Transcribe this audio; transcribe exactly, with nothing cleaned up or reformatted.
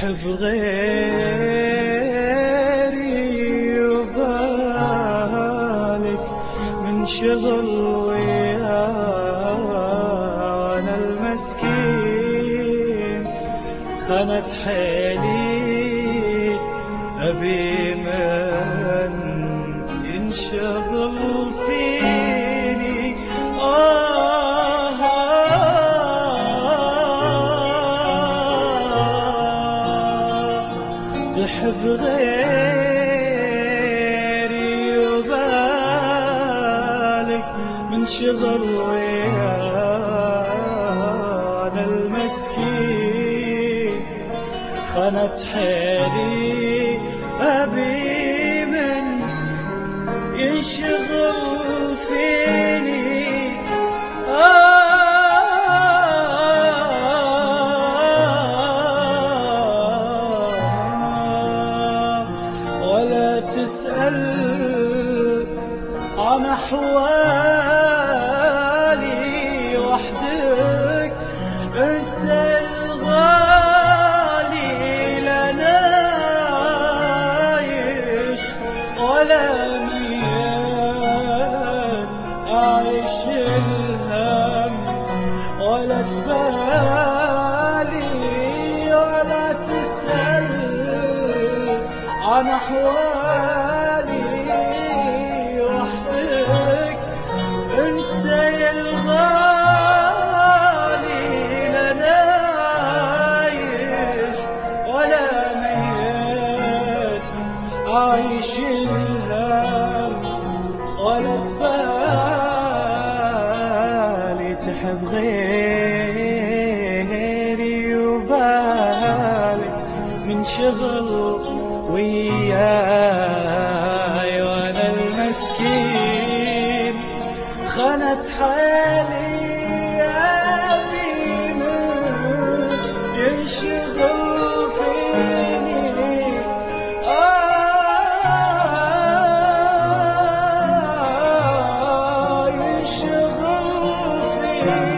تحب غيري وبالك من شغل ويانا المسكين خانت حيلي أبي من ينشغل فيني آه تحب غيري وبالك من شغل ويانا المسكين خانت حيلي أبي من ينشغل فيني آه ولا تسأل عن أحوالي وحدك أنت الغالي لنا عايش ولا ميال أعيش الهم ولا تبالي ولا تسأل عن أحوالي وحدك أنت يا الغالي لنا عايش ولا ميت أعيش الهم ولا تبالي تحب غيري وبالك من شغل وياي وانا المسكين خانت حالي أبي من ينشغل فيني آه ينشغل فيني